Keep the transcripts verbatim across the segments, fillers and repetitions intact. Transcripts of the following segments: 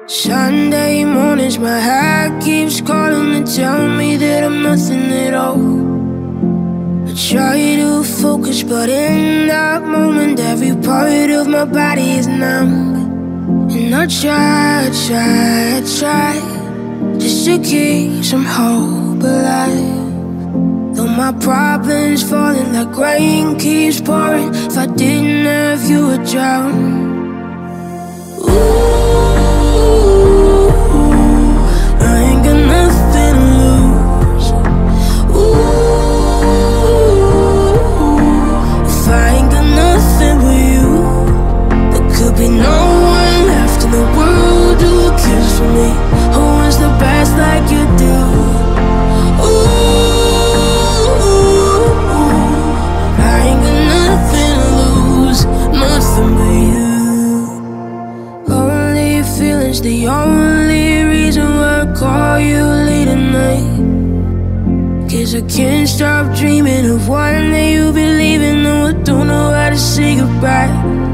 Sunday mornings, my heart keeps calling to tell me that I'm nothing at all. I try to focus, but in that moment, every part of my body is numb. And I try, I try, I try, just to keep some hope alive. Though my problems falling like rain keeps pouring, if I didn't have you, I'd drown. The only reason why I call you late at night, 'cause I can't stop dreaming of one day you'll be leaving. No, I don't know how to say goodbye.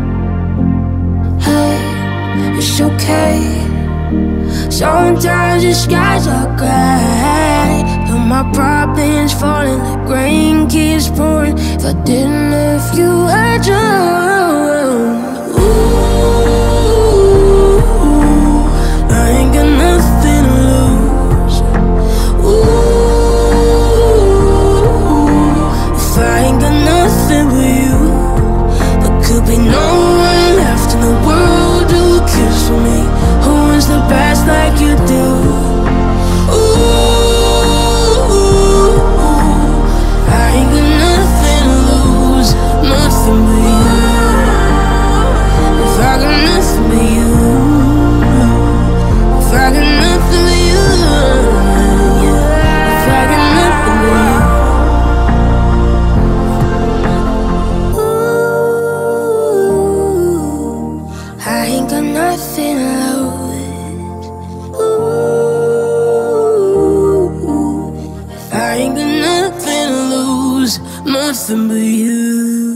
Hey, it's okay, sometimes the skies are gray, but my problems falling like rain keeps pouring. If I didn't have you, I'd drown. Nothing to lose. Ooh, if I ain't got nothing to lose, nothing but you.